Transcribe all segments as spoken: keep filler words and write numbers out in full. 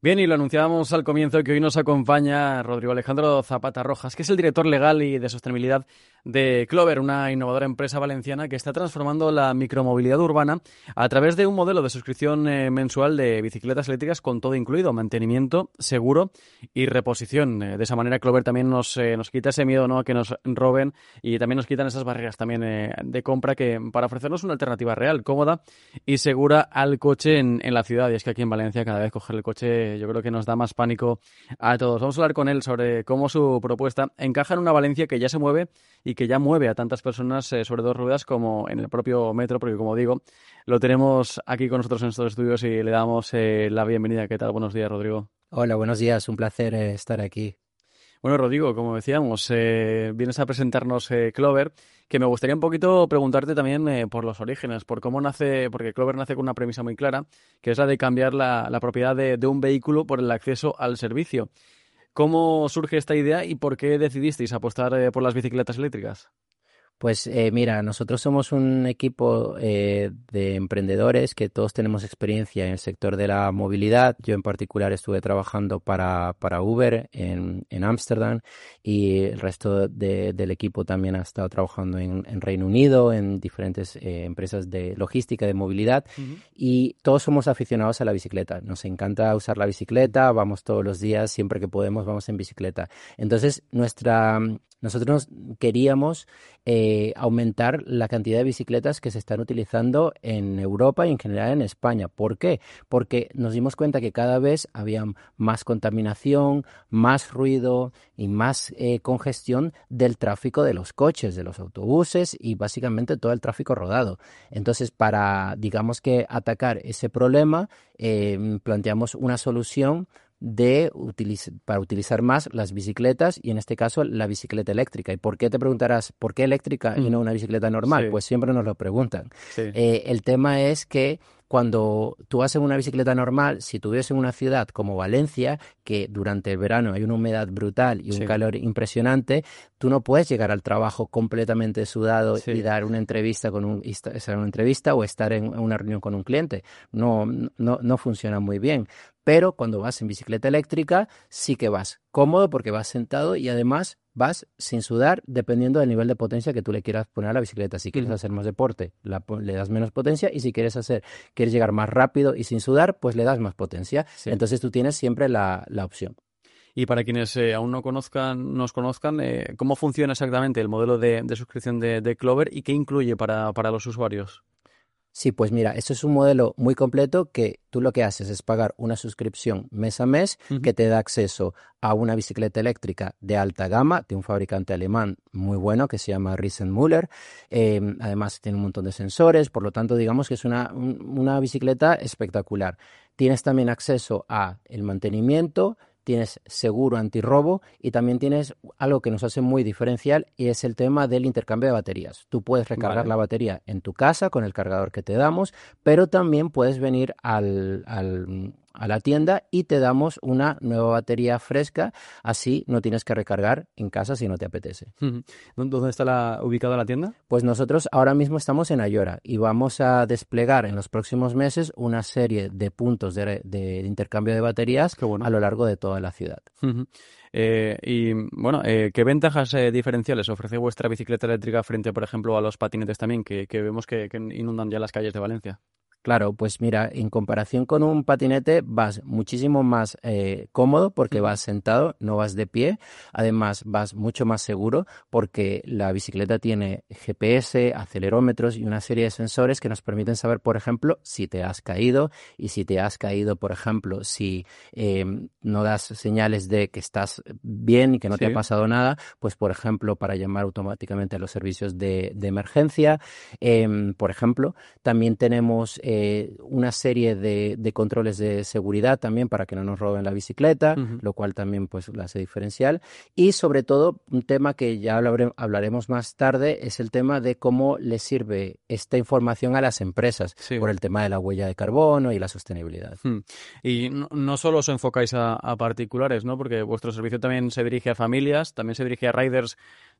Bien, y lo anunciábamos al comienzo que hoy nos acompaña Rodrigo Alejandro Zapata Rojas, que es el director legal y de sostenibilidad de Clover, una innovadora empresa valenciana que está transformando la micromovilidad urbana a través de un modelo de suscripción eh, mensual de bicicletas eléctricas con todo incluido, mantenimiento, seguro y reposición. Eh, de esa manera Clover también nos, eh, nos quita ese miedo, ¿no?, a que nos roben, y también nos quitan esas barreras también eh, de compra, que para ofrecernos una alternativa real, cómoda y segura al coche en, en la ciudad. Y es que aquí en Valencia cada vez coger el coche yo creo que nos da más pánico a todos. Vamos a hablar con él sobre cómo su propuesta encaja en una Valencia que ya se mueve y que ya mueve a tantas personas eh, sobre dos ruedas como en el propio metro, porque como digo, lo tenemos aquí con nosotros en estos estudios y le damos eh, la bienvenida. ¿Qué tal? Buenos días, Rodrigo. Hola, buenos días, un placer eh, estar aquí. Bueno, Rodrigo, como decíamos, eh, vienes a presentarnos eh, Clover, que me gustaría un poquito preguntarte también eh, por los orígenes, por cómo nace, porque Clover nace con una premisa muy clara, que es la de cambiar la, la propiedad de, de un vehículo por el acceso al servicio. ¿Cómo surge esta idea y por qué decidisteis apostar eh, por las bicicletas eléctricas? Pues eh, mira, nosotros somos un equipo eh, de emprendedores que todos tenemos experiencia en el sector de la movilidad. Yo en particular estuve trabajando para, para Uber en en Ámsterdam, y el resto de- del equipo también ha estado trabajando en, en Reino Unido, en diferentes eh, empresas de logística, de movilidad, Ujú. y todos somos aficionados a la bicicleta. Nos encanta usar la bicicleta, vamos todos los días, siempre que podemos vamos en bicicleta. Entonces, nuestra... Nosotros queríamos eh, aumentar la cantidad de bicicletas que se están utilizando en Europa y en general en España. ¿Por qué? Porque nos dimos cuenta que cada vez había más contaminación, más ruido y más eh, congestión del tráfico de los coches, de los autobuses y básicamente todo el tráfico rodado. Entonces, para, digamos que atacar ese problema, eh, planteamos una solución de utiliz- para utilizar más las bicicletas, y en este caso la bicicleta eléctrica. ¿Y por qué, te preguntarás, por qué eléctrica y Mm, no una bicicleta normal? sí, Pues siempre nos lo preguntan. sí. Eh, el tema es que cuando tú vas en una bicicleta normal, si tú vives en una ciudad como Valencia, que durante el verano hay una humedad brutal y un Sí, calor impresionante, tú no puedes llegar al trabajo completamente sudado y sí. dar una entrevista con un, y esta- estar en una entrevista o estar en una reunión con un cliente. No, no, no funciona muy bien. Pero cuando vas en bicicleta eléctrica, sí que vas cómodo porque vas sentado y además vas sin sudar, dependiendo del nivel de potencia que tú le quieras poner a la bicicleta. Si quieres Ujú. hacer más deporte, la po- le das menos potencia, y si quieres hacer, quieres llegar más rápido y sin sudar, pues le das más potencia. Sí. Entonces tú tienes siempre la, la opción. Y para quienes eh, aún no conozcan, nos conozcan, eh, ¿cómo funciona exactamente el modelo de, de suscripción de, de Clover y qué incluye para, para los usuarios? Sí, pues mira, esto es un modelo muy completo que tú lo que haces es pagar una suscripción mes a mes Ujú. que te da acceso a una bicicleta eléctrica de alta gama de un fabricante alemán muy bueno que se llama Riesenmüller. Eh, además tiene un montón de sensores, por lo tanto digamos que es una, un- una bicicleta espectacular. Tienes también acceso a el mantenimiento. Tienes seguro antirrobo y también tienes algo que nos hace muy diferencial, y es el tema del intercambio de baterías. Tú puedes recargar Vale. la batería en tu casa con el cargador que te damos, pero también puedes venir al, al- a la tienda y te damos una nueva batería fresca. Así no tienes que recargar en casa si no te apetece. Ujú. ¿Dó- ¿Dónde está la, ubicada la tienda? Pues nosotros ahora mismo estamos en Ayora y vamos a desplegar en los próximos meses una serie de puntos de, de intercambio de baterías Qué a bueno. lo largo de toda la ciudad. Ujú. Eh, y bueno, eh, ¿qué ventajas eh, diferenciales ofrece vuestra bicicleta eléctrica frente, por ejemplo, a los patinetes también, que, que vemos que, que inundan ya las calles de Valencia? Claro, pues mira, en comparación con un patinete vas muchísimo más eh, cómodo porque Ujú. vas sentado, no vas de pie. Además, vas mucho más seguro porque la bicicleta tiene G P S, acelerómetros y una serie de sensores que nos permiten saber, por ejemplo, si te has caído, y si te has caído, por ejemplo, si eh, no das señales de que estás bien y que no te ha Sí. pasado nada, pues por ejemplo, para llamar automáticamente a los servicios de, de emergencia. Em, por ejemplo, también tenemos eh, una serie de, de controles de seguridad también para que no nos roben la bicicleta, Ujú. lo cual también pues la hace diferencial. Y sobre todo, un tema que ya hablare- hablaremos más tarde es el tema de cómo le sirve esta información a las empresas Sí. por el tema de la huella de carbono y la sostenibilidad. Mm. Y no, no solo os enfocáis a, a particulares, ¿no? Porque vuestro servicio también se dirige a familias, también se dirige a riders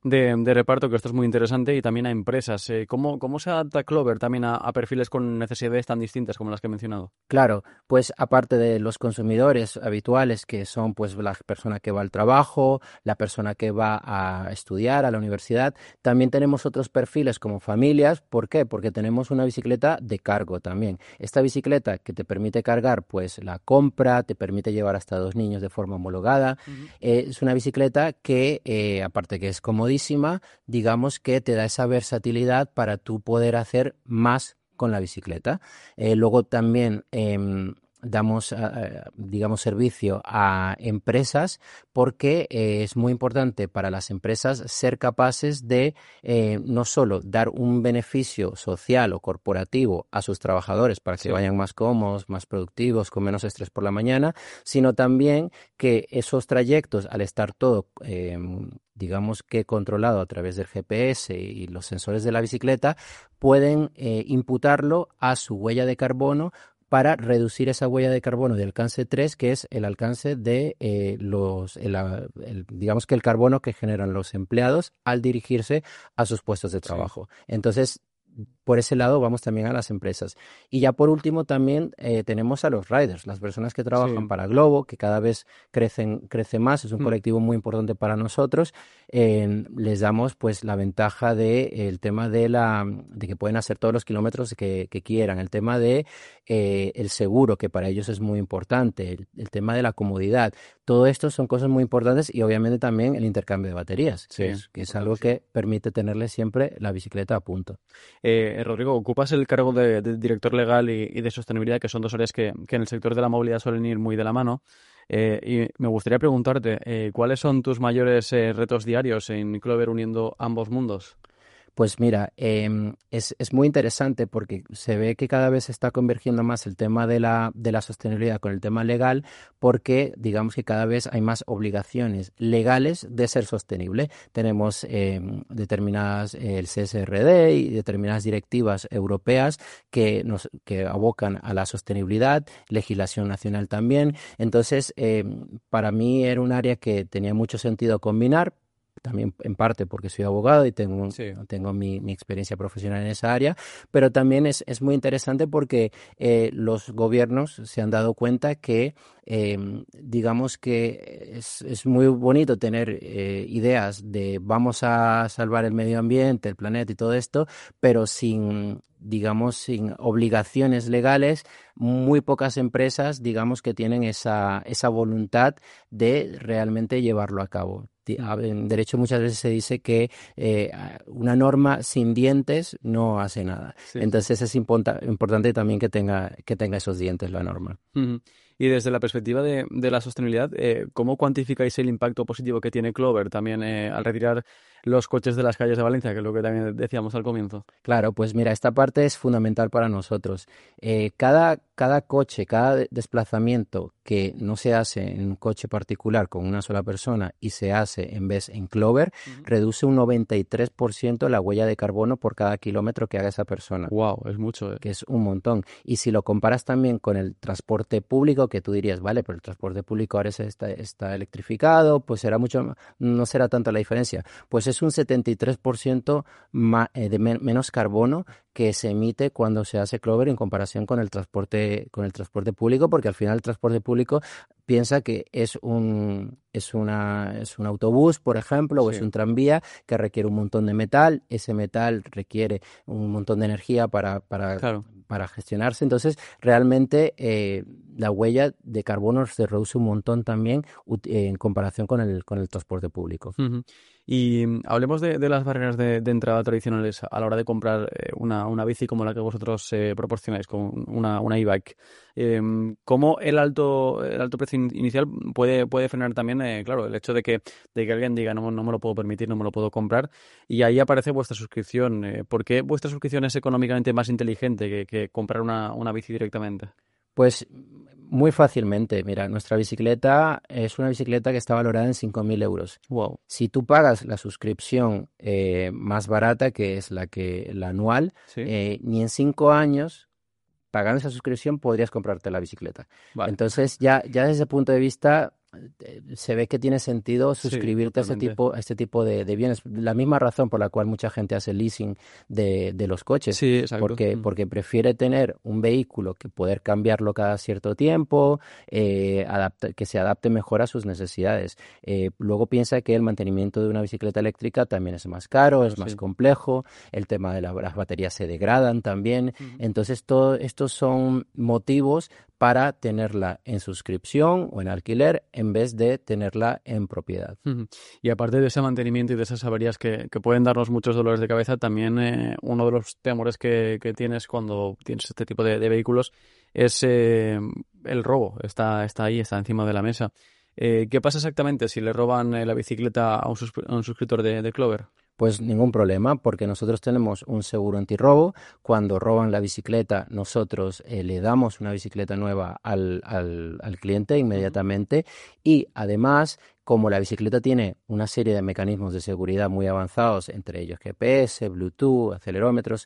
de, de reparto, que esto es muy interesante, y también a empresas. Eh, ¿cómo, ¿Cómo se adapta Clover también a, a perfiles con necesidades tan distintas como las que he mencionado? Claro, pues aparte de los consumidores habituales, que son pues la persona que va al trabajo, la persona que va a estudiar a la universidad, también tenemos otros perfiles como familias. ¿Por qué? Porque tenemos una bicicleta de cargo también. Esta bicicleta que te permite cargar pues la compra, te permite llevar hasta dos niños de forma homologada. Ujú. Eh, es una bicicleta que, eh, aparte que es comodísima, digamos que te da esa versatilidad para tú poder hacer más con la bicicleta. Eh, luego también em, damos, eh, digamos, servicio a empresas porque eh, es muy importante para las empresas ser capaces de eh, no solo dar un beneficio social o corporativo a sus trabajadores para que Sí. vayan más cómodos, más productivos, con menos estrés por la mañana, sino también que esos trayectos, al estar todo, eh, digamos que controlado a través del G P S y los sensores de la bicicleta, pueden eh, imputarlo a su huella de carbono para reducir esa huella de carbono de alcance tres, que es el alcance de eh, los, el, el, digamos que el carbono que generan los empleados al dirigirse a sus puestos de Sí. trabajo. Entonces, por ese lado vamos también a las empresas. Y ya por último también eh, tenemos a los riders, las personas que trabajan Sí. para Glovo, que cada vez crecen, crece más, es un Mm. colectivo muy importante para nosotros. Eh, les damos pues la ventaja de eh, el tema de la de que pueden hacer todos los kilómetros que, que quieran, el tema de eh, el seguro, que para ellos es muy importante, el, el tema de la comodidad. Todo esto son cosas muy importantes, y obviamente también el intercambio de baterías, Sí, que es, que es algo importantísimo. que permite tenerle siempre la bicicleta a punto. Eh, Rodrigo, ocupas el cargo de, de director legal y, y de sostenibilidad, que son dos áreas que, que en el sector de la movilidad suelen ir muy de la mano. Eh, y me gustaría preguntarte, eh, ¿cuáles son tus mayores eh, retos diarios en Clover uniendo ambos mundos? Pues mira, em, es, es muy interesante porque se ve que cada vez se está convergiendo más el tema de la, de la sostenibilidad con el tema legal, porque digamos que cada vez hay más obligaciones legales de ser sostenible. Tenemos em, determinadas, eh, el C S R D y determinadas directivas europeas que nos que abocan a la sostenibilidad, legislación nacional también. Entonces, em, para mí era un área que tenía mucho sentido combinar. También en parte porque soy abogado y tengo, Sí. tengo mi, mi experiencia profesional en esa área, pero también es, es muy interesante porque eh, los gobiernos se han dado cuenta que, eh, digamos que es, es muy bonito tener eh, ideas de vamos a salvar el medio ambiente, el planeta y todo esto, pero sin, digamos, sin obligaciones legales, muy pocas empresas, digamos, que tienen esa, esa voluntad de realmente llevarlo a cabo. Mm. En derecho muchas veces se dice que eh, una norma sin dientes no hace nada. Sí, sí. Entonces es imponta- importante también que tenga, que tenga esos dientes la norma. Ujú. Y desde la perspectiva de, de la sostenibilidad, eh, ¿cómo cuantificáis el impacto positivo que tiene Clover también eh, al retirar los coches de las calles de Valencia, que es lo que también decíamos al comienzo? Claro, pues mira, esta parte es fundamental para nosotros. Eh, cada, cada coche, cada de- desplazamiento que no se hace en un coche particular con una sola persona y se hace en vez en Clover, Ujú. reduce un noventa y tres por ciento la huella de carbono por cada kilómetro que haga esa persona, Wow, es mucho, eh. que es un montón. Y si lo comparas también con el transporte público, que tú dirías, vale, pero el transporte público ahora se está, está electrificado, pues será mucho, no será tanto la diferencia. Pues es un setenta y tres por ciento ma- eh, de men- menos carbono que se emite cuando se hace Clover en comparación con el transporte, con el transporte público, porque al final el transporte público piensa que es un, es una, es un autobús, por ejemplo, o es Sí, un tranvía que requiere un montón de metal, ese metal requiere un montón de energía para, para, claro. para gestionarse. Entonces, realmente eh, la huella de carbono se reduce un montón también ut- eh, en comparación con el, con el transporte público. Ujú. Y mm, hablemos de, de las barreras de, de entrada tradicionales a la hora de comprar eh, una, una bici como la que vosotros eh, proporcionáis, con una, una e-bike. Em, ¿cómo el alto, el alto precio in- inicial puede, puede frenar también, eh, claro, el hecho de que, de que alguien diga no, no me lo puedo permitir, no me lo puedo comprar? Y ahí aparece vuestra suscripción. Eh, ¿por qué vuestra suscripción es económicamente más inteligente que, que comprar una, una bici directamente? Pues muy fácilmente, mira, nuestra bicicleta es una bicicleta que está valorada en cinco mil euros. Wow, Si tú pagas la suscripción eh, más barata, que es la que la anual, sí, eh, ni en cinco años, pagando esa suscripción, podrías comprarte la bicicleta. vale. Entonces, ya, ya desde ese punto de vista, se ve que tiene sentido suscribirte sí, a este tipo, a este tipo de, de bienes. La misma razón por la cual mucha gente hace leasing de, de los coches, Sí, exacto. porque, Mm. porque prefiere tener un vehículo que poder cambiarlo cada cierto tiempo, eh, adapta, que se adapte mejor a sus necesidades. Eh, luego piensa que el mantenimiento de una bicicleta eléctrica también es más caro, Claro, es más sí. complejo, el tema de la, las baterías se degradan también. Ujú. Entonces, todos estos son motivos para tenerla en suscripción o en alquiler en vez de tenerla en propiedad. Ujú. Y aparte de ese mantenimiento y de esas averías que, que pueden darnos muchos dolores de cabeza, también eh, uno de los temores que, que tienes cuando tienes este tipo de, de vehículos es eh, el robo. Está, está ahí, está encima de la mesa. Eh, ¿qué pasa exactamente si le roban eh, la bicicleta a un, sus- a un suscriptor de, de Clover? Pues ningún problema, porque nosotros tenemos un seguro antirrobo. Cuando roban la bicicleta, nosotros eh, le damos una bicicleta nueva al, al, al cliente Ujú. inmediatamente. Y además, como la bicicleta tiene una serie de mecanismos de seguridad muy avanzados, entre ellos G P S, Bluetooth, acelerómetros,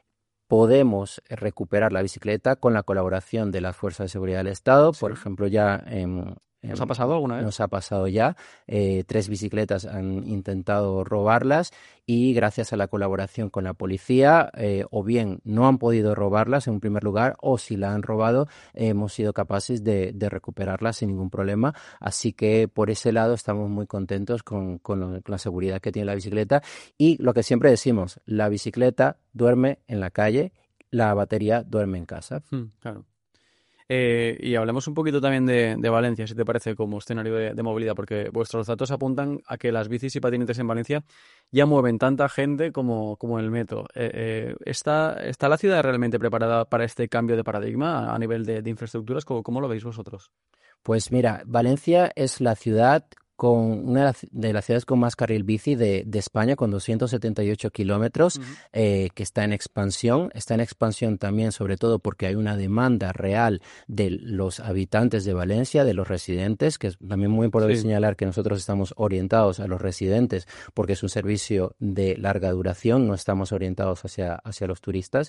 podemos eh, recuperar la bicicleta con la colaboración de las fuerzas de seguridad del Estado. Por Sí. ejemplo, ya en, ¿Os ha en- pasado alguna vez? nos ha pasado ya, eh, tres bicicletas han intentado robarlas y gracias a la colaboración con la policía, eh, o bien no han podido robarlas en un primer lugar, o si la han robado, eh, hemos sido capaces de, de recuperarlas sin ningún problema. Así que por ese lado estamos muy contentos con, con lo- con la seguridad que tiene la bicicleta. Y lo que siempre decimos, la bicicleta duerme en la calle, la batería duerme en casa. Mm, claro. Eh, y hablemos un poquito también de, de Valencia, si te parece, como escenario de, de movilidad, porque vuestros datos apuntan a que las bicis y patinetes en Valencia ya mueven tanta gente como, como el metro. Eh, eh, ¿está, está la ciudad realmente preparada para este cambio de paradigma a nivel de, de infraestructuras? ¿Cómo, cómo lo veis vosotros? Pues mira, Valencia es la ciudad con una de las de las ciudades con más carril bici de, de España, con doscientos setenta y ocho kilómetros, Ujú. eh, que está en expansión. Está en expansión también, sobre todo porque hay una demanda real de los habitantes de Valencia, de los residentes, que es también muy importante Sí. señalar que nosotros estamos orientados a los residentes porque es un servicio de larga duración, no estamos orientados hacia, hacia los turistas.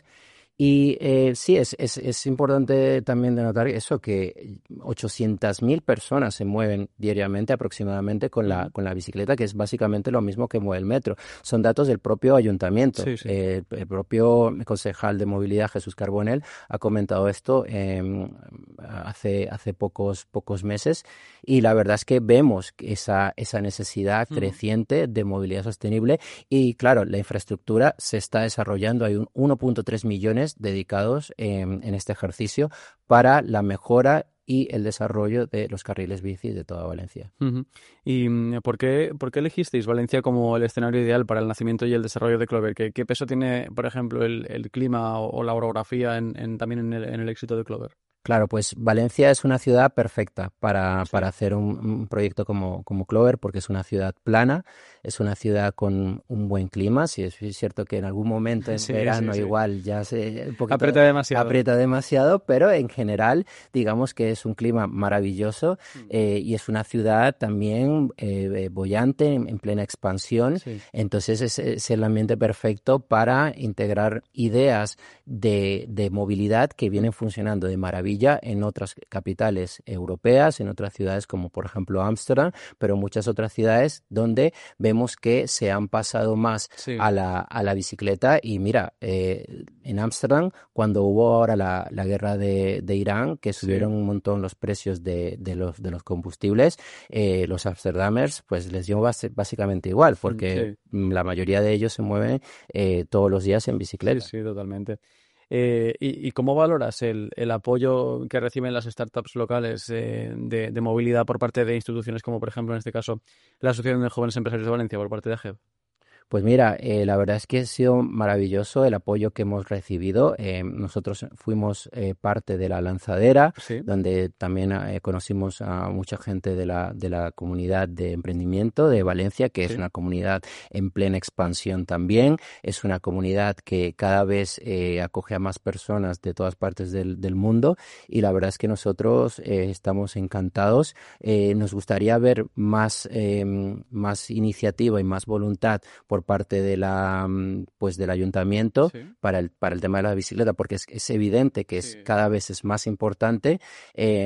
Y eh, sí, es, es, es importante también denotar eso, que ochocientas mil personas se mueven diariamente aproximadamente con la, Ujú. con la bicicleta, que es básicamente lo mismo que mueve el metro. Son datos del propio ayuntamiento. Sí, sí. Eh, el propio concejal de movilidad, Jesús Carbonell, ha comentado esto eh, hace, hace pocos, pocos meses, y la verdad es que vemos esa, esa necesidad Ujú. creciente de movilidad sostenible. Y claro, la infraestructura se está desarrollando. Hay un uno punto tres millones dedicados en, en este ejercicio para la mejora y el desarrollo de los carriles bici de toda Valencia. Ujú. ¿Y mm, por qué, por qué elegisteis Valencia como el escenario ideal para el nacimiento y el desarrollo de Clover? ¿Qué, qué peso tiene, por ejemplo, el, el clima o, o la orografía en, en- también en el, en el éxito de Clover? Claro, pues Valencia es una ciudad perfecta para, para Sí. hacer un, un proyecto como, como Clover, porque es una ciudad plana, es una ciudad con un buen clima. Sí, es cierto que en algún momento en Sí, sí, verano sí. igual ya se un poquito Aprieta demasiado. aprieta demasiado, pero en general digamos que es un clima maravilloso, Mm. eh, y es una ciudad también eh, eh, boyante, en, en plena expansión. Sí. Entonces es, es el ambiente perfecto para integrar ideas de, de movilidad que vienen funcionando de maravilla en otras capitales europeas, en otras ciudades como por ejemplo Ámsterdam, pero muchas otras ciudades donde vemos que se han pasado más Sí. a la, a la bicicleta. Y mira, eh, en Ámsterdam, cuando hubo ahora la, la guerra de, de Irán, que Sí. subieron un montón los precios de, de los, de los combustibles, eh, los amsterdamers pues les dio base- básicamente igual, Mm, porque sí. mm, la mayoría de ellos se mueven eh, todos los días en Sí, bicicleta. sí, totalmente. Eh, y, y cómo valoras el, el apoyo que reciben las startups locales eh, de, de movilidad por parte de instituciones como, por ejemplo, en este caso, la Asociación de Jóvenes Empresarios de Valencia por parte de A G E V? Pues mira, eh, la verdad es que ha sido maravilloso el apoyo que hemos recibido. Eh, nosotros fuimos eh, parte de la lanzadera, Sí. donde también eh, conocimos a mucha gente de la, de la comunidad de emprendimiento de Valencia, que es Sí. una comunidad en plena expansión también. Es una comunidad que cada vez eh, acoge a más personas de todas partes del, del mundo, y la verdad es que nosotros eh, estamos encantados. Eh, nos gustaría ver más, eh, más iniciativa y más voluntad por parte de la, mm, pues del ayuntamiento Sí. para el, para el tema de la bicicleta, porque es, es evidente que es, Sí. cada vez es más importante. eh,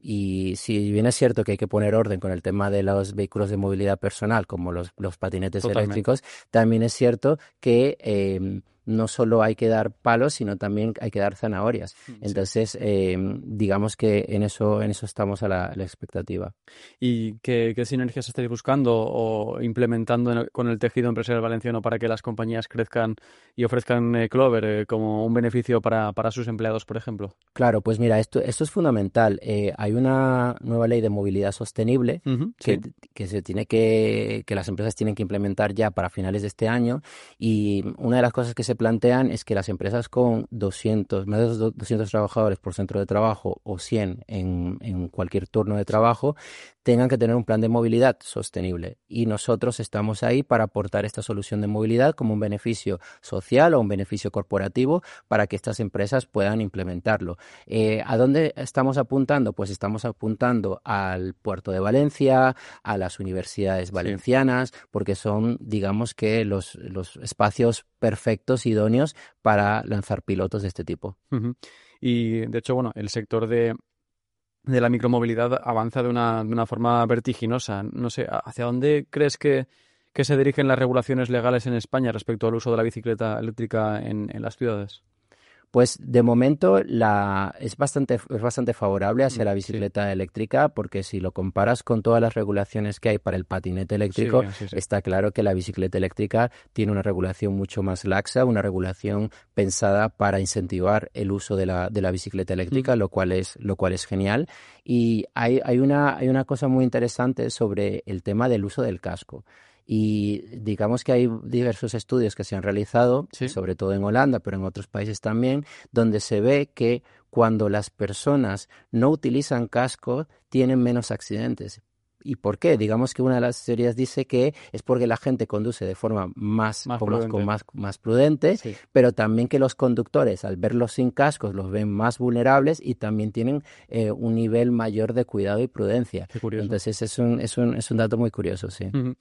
y si bien es cierto que hay que poner orden con el tema de los vehículos de movilidad personal, como los, los patinetes Totalmente. eléctricos, también es cierto que eh, no solo hay que dar palos, sino también hay que dar zanahorias. Sí. Entonces, eh, digamos que en eso, en eso estamos a la, a la expectativa. ¿Y qué, qué sinergias estáis buscando o implementando en el- con el tejido empresarial valenciano para que las compañías crezcan y ofrezcan eh, Clover eh, como un beneficio para, para sus empleados, por ejemplo? Claro, pues mira, esto, esto es fundamental. Eh, hay una nueva ley de movilidad sostenible Ujú, que, sí. que se tiene que, que las empresas tienen que implementar ya para finales de este año. Y una de las cosas que se plantean es que las empresas con doscientos, más de do- doscientos trabajadores por centro de trabajo o cien en, en cualquier turno de trabajo tengan que tener un plan de movilidad sostenible. Y nosotros estamos ahí para aportar esta solución de movilidad como un beneficio social o un beneficio corporativo para que estas empresas puedan implementarlo. Eh, ¿a dónde estamos apuntando? Pues estamos apuntando al puerto de Valencia, a las universidades Sí. valencianas, porque son, digamos que, los, los espacios perfectos, idóneos para lanzar pilotos de este tipo. Ujú. Y de hecho, bueno, el sector de, de la micromovilidad avanza de una, de una forma vertiginosa. No sé, ¿a- ¿hacia dónde crees que, que se dirigen las regulaciones legales en España respecto al uso de la bicicleta eléctrica en, en las ciudades? Pues de momento la, es bastante, es bastante favorable hacia Mm, la sí, bicicleta eléctrica porque si lo comparas con todas las regulaciones que hay para el patinete sí, eléctrico, así sí. está claro que la bicicleta eléctrica tiene una regulación mucho más laxa, una regulación pensada para incentivar el uso de la, de la bicicleta Ujú. eléctrica, lo cual es, lo cual es genial. Y hay, hay una, hay una cosa muy interesante sobre el tema del uso del casco. Y digamos que hay diversos estudios que se han realizado, Sí. sobre todo en Holanda, pero en otros países también, donde se ve que cuando las personas no utilizan casco, tienen menos accidentes. ¿Y por qué? Digamos que una de las teorías dice que es porque la gente conduce de forma más, Más con más, con prudente. más, más prudente, Sí, pero también que los conductores, al verlos sin cascos, los ven más vulnerables y también tienen eh, un nivel mayor de cuidado y prudencia. qué curioso. Entonces es un, es un, es un dato muy curioso, sí. Ujú.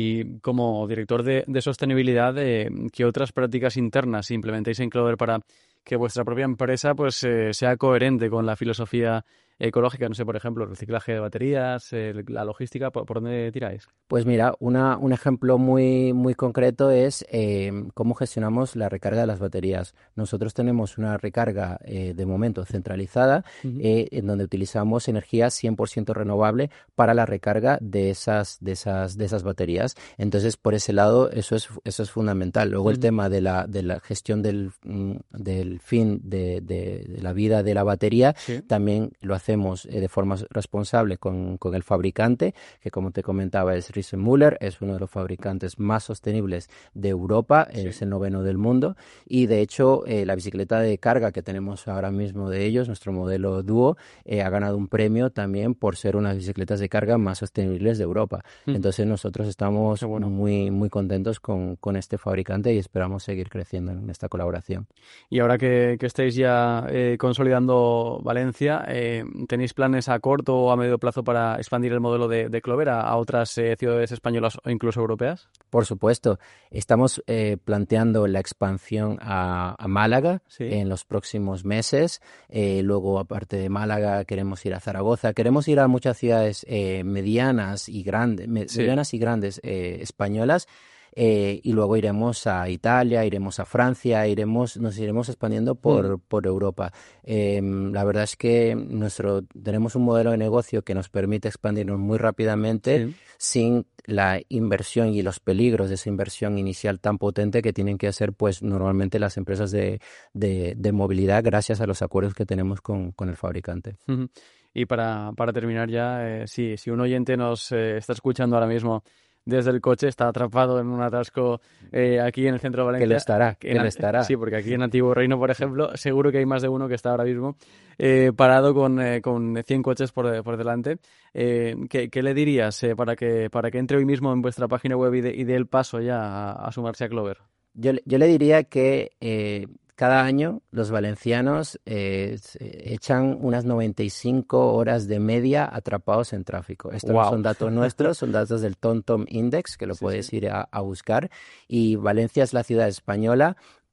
Y como director de, de sostenibilidad, eh, ¿qué otras prácticas internas implementáis en Clover para que vuestra propia empresa pues eh, sea coherente con la filosofía ecológica? No sé, por ejemplo, el reciclaje de baterías, eh, la logística, ¿por, por dónde tiráis? Pues mira, una, un ejemplo muy, muy concreto es eh, cómo gestionamos la recarga de las baterías. Nosotros tenemos una recarga eh, de momento centralizada Ujú. eh, en donde utilizamos energía cien por ciento renovable para la recarga de esas, de esas, de esas baterías. Entonces, por ese lado, eso es, eso es fundamental. Luego, el Ujú. tema de la, de la gestión del, mm, del fin de, de, de la vida de la batería Sí, también lo hacemos eh, de forma responsable con, con el fabricante, que como te comentaba es Riesenmüller, es uno de los fabricantes más sostenibles de Europa, es sí. el noveno del mundo y de hecho eh, la bicicleta de carga que tenemos ahora mismo de ellos, nuestro modelo Duo, eh, ha ganado un premio también por ser unas bicicletas de carga más sostenibles de Europa. Ujú. Entonces nosotros Qué estamos bueno. muy, muy contentos con, con este fabricante y esperamos seguir creciendo en esta colaboración. Y ahora que, que estáis ya eh, consolidando Valencia, eh, ¿tenéis planes a corto o a medio plazo para expandir el modelo de, de Clover a, a otras eh, ciudades españolas o incluso europeas? Por supuesto, estamos eh, planteando la expansión a, a Málaga Sí. en los próximos meses. Eh, luego, aparte de Málaga, queremos ir a Zaragoza. Queremos ir a muchas ciudades eh, medianas y grandes, me- Sí. medianas y grandes eh, españolas. Eh, y luego iremos a Italia, iremos a Francia, iremos, nos iremos expandiendo Mm. por, por Europa. Em, la verdad es que nuestro, tenemos un modelo de negocio que nos permite expandirnos muy rápidamente Sí. sin la inversión y los peligros de esa inversión inicial tan potente que tienen que hacer pues normalmente las empresas de, de, de movilidad gracias a los acuerdos que tenemos con, con el fabricante. Ujú. Y para, para terminar ya, eh, sí, si un oyente nos eh, está escuchando ahora mismo desde el coche, está atrapado en un atasco eh, aquí en el centro de Que lo Valencia, estará, que que en lo An- estará. sí, porque aquí en Antiguo Reino, por ejemplo, seguro que hay más de uno que está ahora mismo eh, parado con, eh, con cien coches por, por delante. Eh, ¿qué, qué le dirías eh, para que, para que entre hoy mismo en vuestra página web y dé y dé el paso ya a, a sumarse a Clover? Yo, le- yo le diría que eh, cada año los valencianos eh, se echan unas noventa y cinco horas de media atrapados en tráfico. Estos no ¡Wow! son datos nuestros, son datos del TomTom Index, que lo Sí, sí. puedes ir a, a buscar. Y Valencia es la ciudad española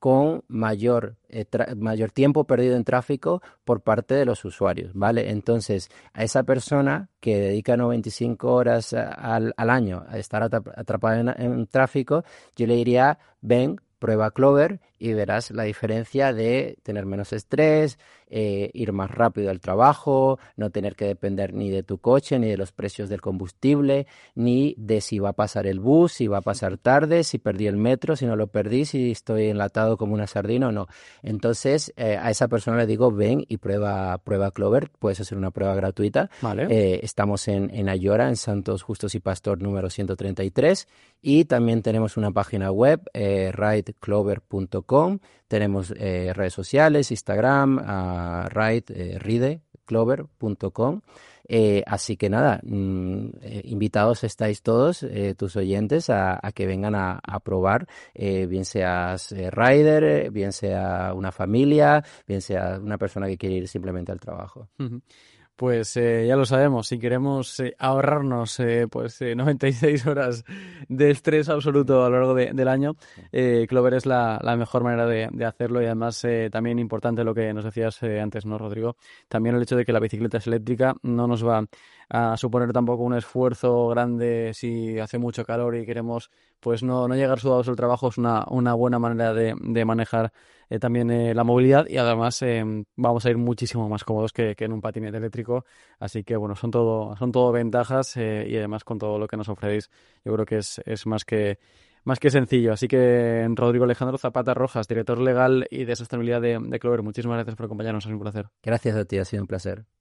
con mayor, eh, tra- mayor tiempo perdido en tráfico por parte de los usuarios, ¿vale? Entonces, a esa persona que dedica noventa y cinco horas a- al, al año a estar atrap- atrapada en, en tráfico, yo le diría, ven, prueba Clover y verás la diferencia de tener menos estrés, eh, ir más rápido al trabajo, no tener que depender ni de tu coche, ni de los precios del combustible, ni de si va a pasar el bus, si va a pasar tarde, si perdí el metro, si no lo perdí, si estoy enlatado como una sardina o no. Entonces, eh, a esa persona le digo, ven y prueba, prueba Clover, puedes hacer una prueba gratuita. Vale. Eh, estamos en, en Ayora, en Santos Justos y Pastor número ciento treinta y tres, y también tenemos una página web, eh, ride clover punto com. Tenemos eh, redes sociales, Instagram, uh, ride, eh, ride clover punto com. Eh, así que nada, mm, eh, invitados estáis todos, eh, tus oyentes, a, a que vengan a, a probar, eh, bien seas eh, rider, eh, bien sea una familia, bien sea una persona que quiere ir simplemente al trabajo. Ujú. Pues eh, ya lo sabemos, si queremos eh, ahorrarnos eh, pues eh, noventa y seis horas de estrés absoluto a lo largo de- del año, eh, Clover es la, la mejor manera de, de hacerlo. Y además eh, también importante lo que nos decías eh, antes, ¿no, Rodrigo? También el hecho de que la bicicleta es eléctrica no nos va a suponer tampoco un esfuerzo grande si hace mucho calor y queremos pues no, no llegar sudados al trabajo. Es una, una buena manera de, de manejar eh, también eh, la movilidad, y además eh, vamos a ir muchísimo más cómodos que, que en un patinete eléctrico. Así que bueno, son todo, son todo ventajas, eh, y además con todo lo que nos ofrecéis, yo creo que es, es más que más que sencillo. Así que Rodrigo Alejandro Zapata Rojas, director legal y de sostenibilidad de, de Clover, muchísimas gracias por acompañarnos, es un placer. Gracias a ti, ha sido un placer.